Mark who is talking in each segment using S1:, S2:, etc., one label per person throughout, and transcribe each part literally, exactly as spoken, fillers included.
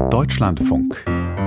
S1: Deutschlandfunk.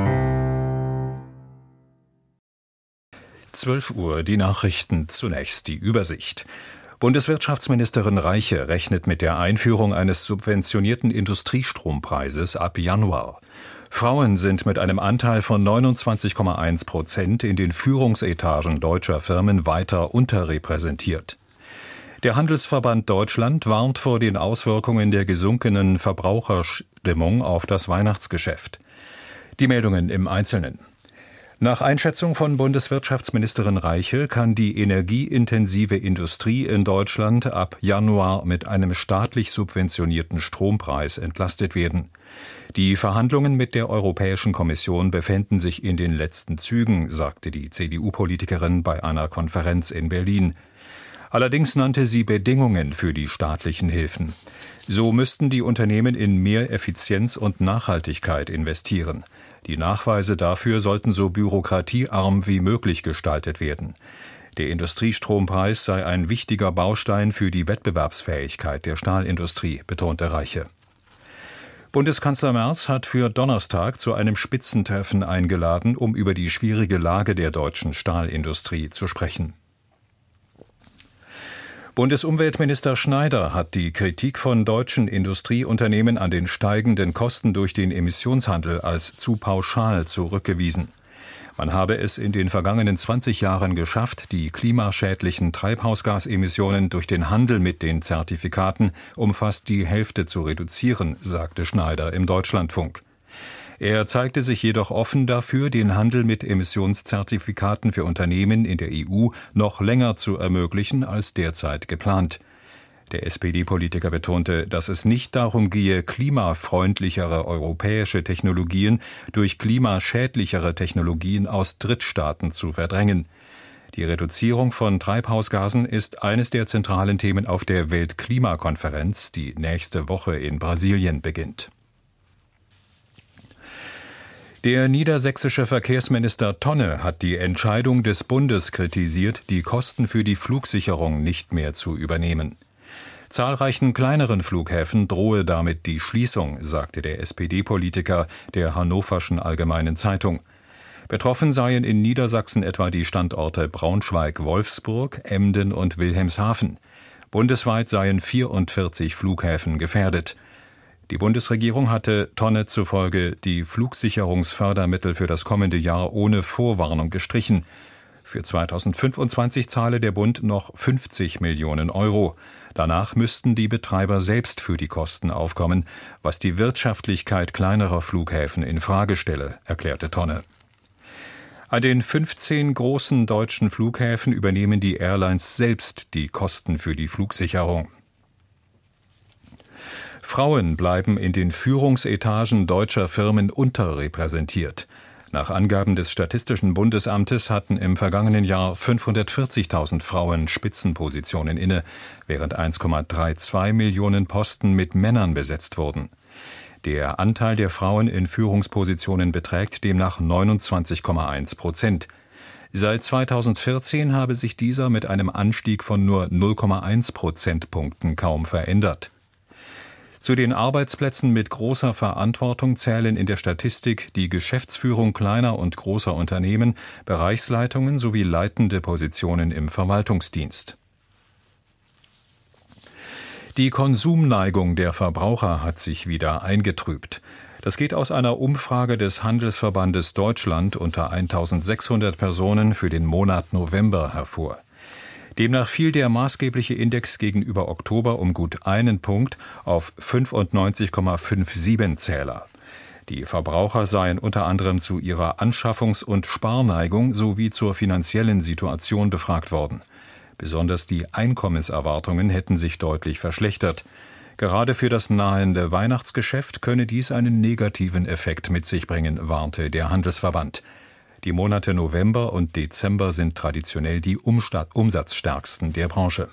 S2: zwölf Uhr, die Nachrichten, zunächst die Übersicht. Bundeswirtschaftsministerin Reiche rechnet mit der Einführung eines subventionierten Industriestrompreises ab Januar. Frauen sind mit einem Anteil von neunundzwanzig Komma eins Prozent in den Führungsetagen deutscher Firmen weiter unterrepräsentiert. Der Handelsverband Deutschland warnt vor den Auswirkungen der gesunkenen Verbraucherstimmung auf das Weihnachtsgeschäft. Die Meldungen im Einzelnen. Nach Einschätzung von Bundeswirtschaftsministerin Reiche kann die energieintensive Industrie in Deutschland ab Januar mit einem staatlich subventionierten Strompreis entlastet werden. Die Verhandlungen mit der Europäischen Kommission befänden sich in den letzten Zügen, sagte die C D U-Politikerin bei einer Konferenz in Berlin. Allerdings nannte sie Bedingungen für die staatlichen Hilfen. So müssten die Unternehmen in mehr Effizienz und Nachhaltigkeit investieren. Die Nachweise dafür sollten so bürokratiearm wie möglich gestaltet werden. Der Industriestrompreis sei ein wichtiger Baustein für die Wettbewerbsfähigkeit der Stahlindustrie, betonte Reiche. Bundeskanzler Merz hat für Donnerstag zu einem Spitzentreffen eingeladen, um über die schwierige Lage der deutschen Stahlindustrie zu sprechen. Bundesumweltminister Schneider hat die Kritik von deutschen Industrieunternehmen an den steigenden Kosten durch den Emissionshandel als zu pauschal zurückgewiesen. Man habe es in den vergangenen zwanzig Jahren geschafft, die klimaschädlichen Treibhausgasemissionen durch den Handel mit den Zertifikaten um fast die Hälfte zu reduzieren, sagte Schneider im Deutschlandfunk. Er zeigte sich jedoch offen dafür, den Handel mit Emissionszertifikaten für Unternehmen in der E U noch länger zu ermöglichen als derzeit geplant. Der S P D-Politiker betonte, dass es nicht darum gehe, klimafreundlichere europäische Technologien durch klimaschädlichere Technologien aus Drittstaaten zu verdrängen. Die Reduzierung von Treibhausgasen ist eines der zentralen Themen auf der Weltklimakonferenz, die nächste Woche in Brasilien beginnt. Der niedersächsische Verkehrsminister Tonne hat die Entscheidung des Bundes kritisiert, die Kosten für die Flugsicherung nicht mehr zu übernehmen. Zahlreichen kleineren Flughäfen drohe damit die Schließung, sagte der S P D-Politiker der Hannoverschen Allgemeinen Zeitung. Betroffen seien in Niedersachsen etwa die Standorte Braunschweig-Wolfsburg, Emden und Wilhelmshaven. Bundesweit seien vierundvierzig Flughäfen gefährdet. Die Bundesregierung hatte Tonne zufolge die Flugsicherungsfördermittel für das kommende Jahr ohne Vorwarnung gestrichen. Für zweitausendfünfundzwanzig zahle der Bund noch fünfzig Millionen Euro. Danach müssten die Betreiber selbst für die Kosten aufkommen, was die Wirtschaftlichkeit kleinerer Flughäfen in Frage stelle, erklärte Tonne. An den fünfzehn großen deutschen Flughäfen übernehmen die Airlines selbst die Kosten für die Flugsicherung. Frauen bleiben in den Führungsetagen deutscher Firmen unterrepräsentiert. Nach Angaben des Statistischen Bundesamtes hatten im vergangenen Jahr fünfhundertvierzigtausend Frauen Spitzenpositionen inne, während eins Komma zweiunddreißig Millionen Posten mit Männern besetzt wurden. Der Anteil der Frauen in Führungspositionen beträgt demnach neunundzwanzig Komma eins Prozent. Seit zweitausendvierzehn habe sich dieser mit einem Anstieg von nur null Komma eins Prozentpunkten kaum verändert. Zu den Arbeitsplätzen mit großer Verantwortung zählen in der Statistik die Geschäftsführung kleiner und großer Unternehmen, Bereichsleitungen sowie leitende Positionen im Verwaltungsdienst. Die Konsumneigung der Verbraucher hat sich wieder eingetrübt. Das geht aus einer Umfrage des Handelsverbandes Deutschland unter eintausendsechshundert Personen für den Monat November hervor. Demnach fiel der maßgebliche Index gegenüber Oktober um gut einen Punkt auf fünfundneunzig Komma siebenundfünfzig Zähler. Die Verbraucher seien unter anderem zu ihrer Anschaffungs- und Sparneigung sowie zur finanziellen Situation befragt worden. Besonders die Einkommenserwartungen hätten sich deutlich verschlechtert. Gerade für das nahende Weihnachtsgeschäft könne dies einen negativen Effekt mit sich bringen, warnte der Handelsverband. Die Monate November und Dezember sind traditionell die umsatzstärksten der Branche.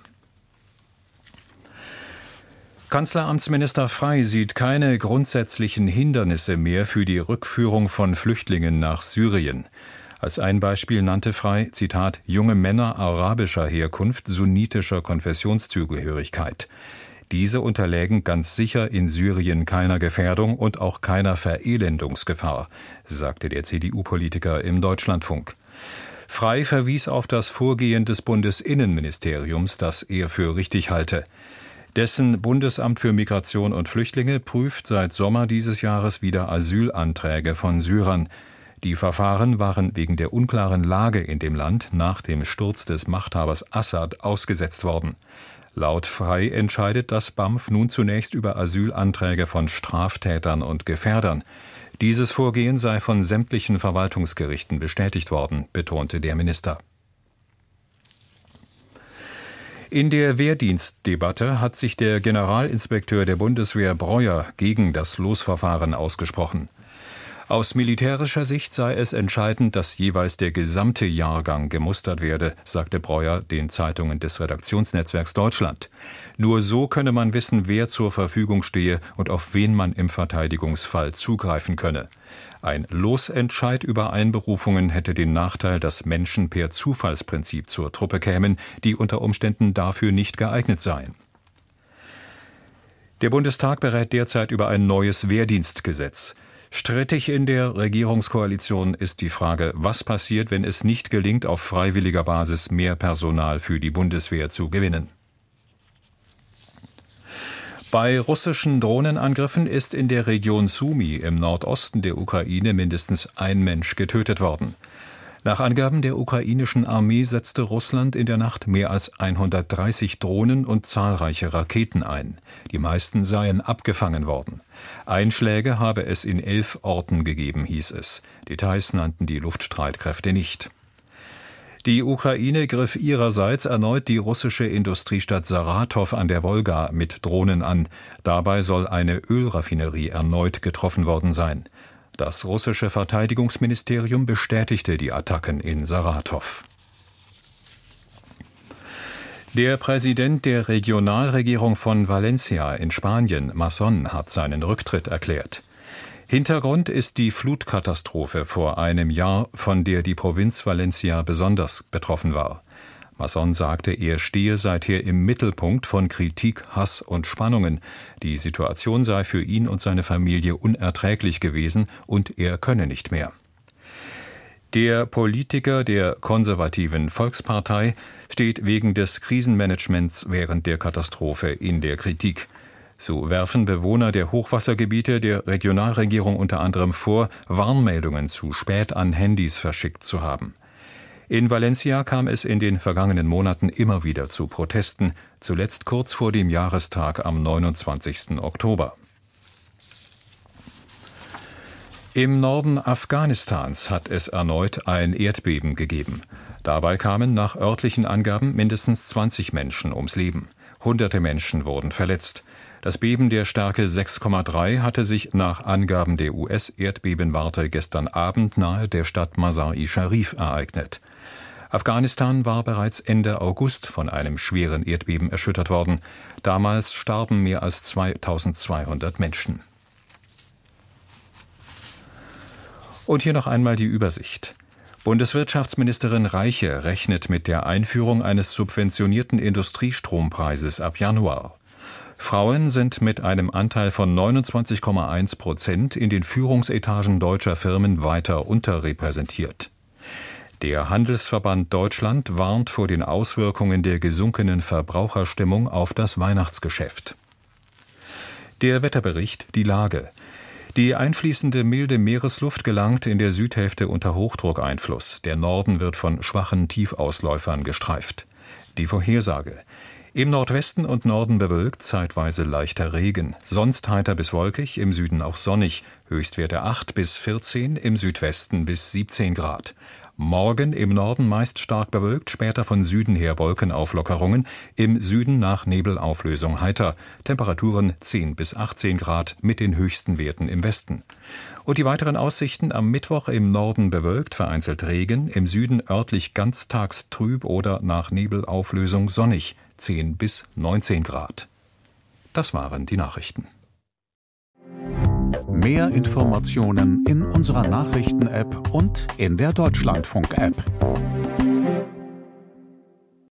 S2: Kanzleramtsminister Frey sieht keine grundsätzlichen Hindernisse mehr für die Rückführung von Flüchtlingen nach Syrien. Als ein Beispiel nannte Frey, Zitat, junge Männer arabischer Herkunft, sunnitischer Konfessionszugehörigkeit. Diese unterlägen ganz sicher in Syrien keiner Gefährdung und auch keiner Verelendungsgefahr, sagte der C D U-Politiker im Deutschlandfunk. Frey verwies auf das Vorgehen des Bundesinnenministeriums, das er für richtig halte. Dessen Bundesamt für Migration und Flüchtlinge prüft seit Sommer dieses Jahres wieder Asylanträge von Syrern. Die Verfahren waren wegen der unklaren Lage in dem Land nach dem Sturz des Machthabers Assad ausgesetzt worden. Laut Frey entscheidet das B A M F nun zunächst über Asylanträge von Straftätern und Gefährdern. Dieses Vorgehen sei von sämtlichen Verwaltungsgerichten bestätigt worden, betonte der Minister. In der Wehrdienstdebatte hat sich der Generalinspekteur der Bundeswehr Breuer gegen das Losverfahren ausgesprochen. Aus militärischer Sicht sei es entscheidend, dass jeweils der gesamte Jahrgang gemustert werde, sagte Breuer den Zeitungen des Redaktionsnetzwerks Deutschland. Nur so könne man wissen, wer zur Verfügung stehe und auf wen man im Verteidigungsfall zugreifen könne. Ein Losentscheid über Einberufungen hätte den Nachteil, dass Menschen per Zufallsprinzip zur Truppe kämen, die unter Umständen dafür nicht geeignet seien. Der Bundestag berät derzeit über ein neues Wehrdienstgesetz. Strittig in der Regierungskoalition ist die Frage, was passiert, wenn es nicht gelingt, auf freiwilliger Basis mehr Personal für die Bundeswehr zu gewinnen. Bei russischen Drohnenangriffen ist in der Region Sumy im Nordosten der Ukraine mindestens ein Mensch getötet worden. Nach Angaben der ukrainischen Armee setzte Russland in der Nacht mehr als hundertdreißig Drohnen und zahlreiche Raketen ein. Die meisten seien abgefangen worden. Einschläge habe es in elf Orten gegeben, hieß es. Details nannten die Luftstreitkräfte nicht. Die Ukraine griff ihrerseits erneut die russische Industriestadt Saratow an der Wolga mit Drohnen an. Dabei soll eine Ölraffinerie erneut getroffen worden sein. Das russische Verteidigungsministerium bestätigte die Attacken in Saratow. Der Präsident der Regionalregierung von Valencia in Spanien, Mazón, hat seinen Rücktritt erklärt. Hintergrund ist die Flutkatastrophe vor einem Jahr, von der die Provinz Valencia besonders betroffen war. Mazón sagte, er stehe seither im Mittelpunkt von Kritik, Hass und Spannungen. Die Situation sei für ihn und seine Familie unerträglich gewesen und er könne nicht mehr. Der Politiker der konservativen Volkspartei steht wegen des Krisenmanagements während der Katastrophe in der Kritik. So werfen Bewohner der Hochwassergebiete der Regionalregierung unter anderem vor, Warnmeldungen zu spät an Handys verschickt zu haben. In Valencia kam es in den vergangenen Monaten immer wieder zu Protesten, zuletzt kurz vor dem Jahrestag am neunundzwanzigsten Oktober. Im Norden Afghanistans hat es erneut ein Erdbeben gegeben. Dabei kamen nach örtlichen Angaben mindestens zwanzig Menschen ums Leben. Hunderte Menschen wurden verletzt. Das Beben der Stärke sechs Komma drei hatte sich nach Angaben der U S-Erdbebenwarte gestern Abend nahe der Stadt Mazar-i-Sharif ereignet. Afghanistan war bereits Ende August von einem schweren Erdbeben erschüttert worden. Damals starben mehr als zweitausendzweihundert Menschen. Und hier noch einmal die Übersicht. Bundeswirtschaftsministerin Reiche rechnet mit der Einführung eines subventionierten Industriestrompreises ab Januar. Frauen sind mit einem Anteil von neunundzwanzig Komma eins Prozent in den Führungsetagen deutscher Firmen weiter unterrepräsentiert. Der Handelsverband Deutschland warnt vor den Auswirkungen der gesunkenen Verbraucherstimmung auf das Weihnachtsgeschäft. Der Wetterbericht, die Lage. Die einfließende milde Meeresluft gelangt in der Südhälfte unter Hochdruckeinfluss. Der Norden wird von schwachen Tiefausläufern gestreift. Die Vorhersage. Im Nordwesten und Norden bewölkt, zeitweise leichter Regen. Sonst heiter bis wolkig, im Süden auch sonnig. Höchstwerte acht bis vierzehn, im Südwesten bis siebzehn Grad. Morgen im Norden meist stark bewölkt, später von Süden her Wolkenauflockerungen, im Süden nach Nebelauflösung heiter. Temperaturen zehn bis achtzehn Grad mit den höchsten Werten im Westen. Und die weiteren Aussichten: am Mittwoch im Norden bewölkt, vereinzelt Regen, im Süden örtlich ganztags trüb oder nach Nebelauflösung sonnig, zehn bis neunzehn Grad. Das waren die Nachrichten.
S1: Mehr Informationen in unserer Nachrichten-App und in der Deutschlandfunk-App.